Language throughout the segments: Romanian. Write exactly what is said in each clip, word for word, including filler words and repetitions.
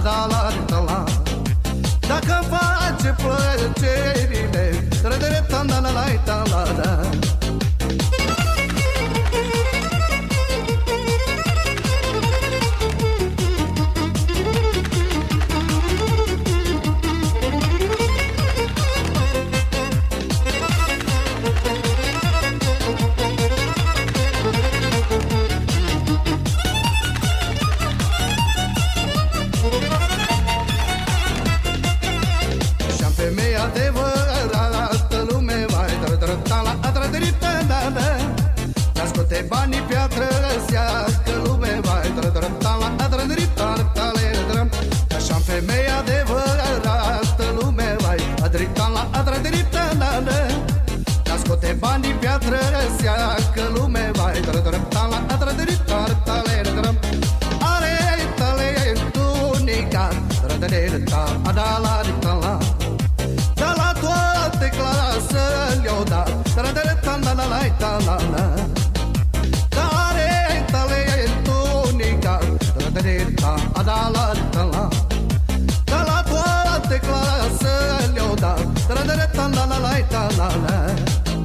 adalartala. Dacă-mi face plăcerile, trădere-tandala-lai-talada. Femeia adevărată, lume vai tră-tră-tala, tră-tră-tala. Ne-a scoate banii piatră, seacă lume vai tră-tră-tala, tră-tră-tala. Așa-n femeia adevărată, lume vai tră-tră-tala, tră-tră-tala. Ne-a scoate banii piatră, seacă lume vai tră-tră-tala, tră-tră-tala. Are talentul unicat, tră-tră-tala, adalartala. Da la toate clasele o dat, tră-tră-tala-la-la-la-la. Dar are talentul unicat, tră-tră-tala-adalartala. Da la toate clasele o dat, tră-tră-tala-la-la-la-la.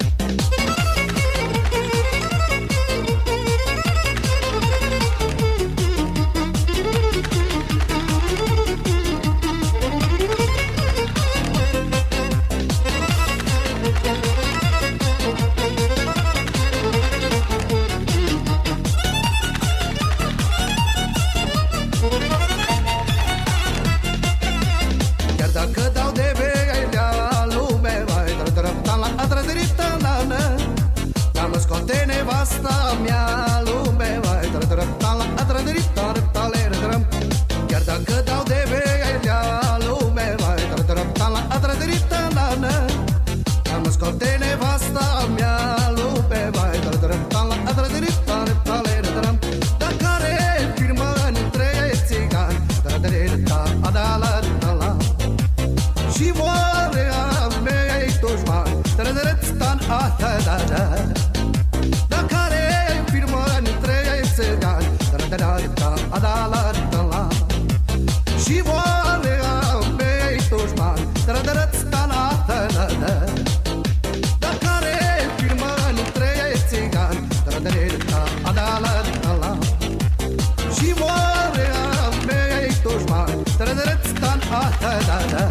Dacă dau de velea lume vai tră-tră-tala, tră-tră-tala. Dar mă scoate nevasta mea lume vai tră-tră-tala, tră-tră-tala. Chiar dacă dau de velea lume vai tră-tră-tala, tră-tră-tala. Dar mă scoate nevasta mea lume vai tră-tră-tala, tră-tră-tala. Dar care firmă între țigani, tră-tră-tala. Și moare a mei dușmani, tră-tră-țtan a-ta-da-da. Dar care firmă între țigani, tră-tră-tala-adalartala. Și moare a mei dușmani, tră-tră-țtan a-ta-da-da. Dar care firmă între țigani, tră-tră-tala-adalartala. Și moare a mei dușmani, tră-tră-țtan a-ta-da-da.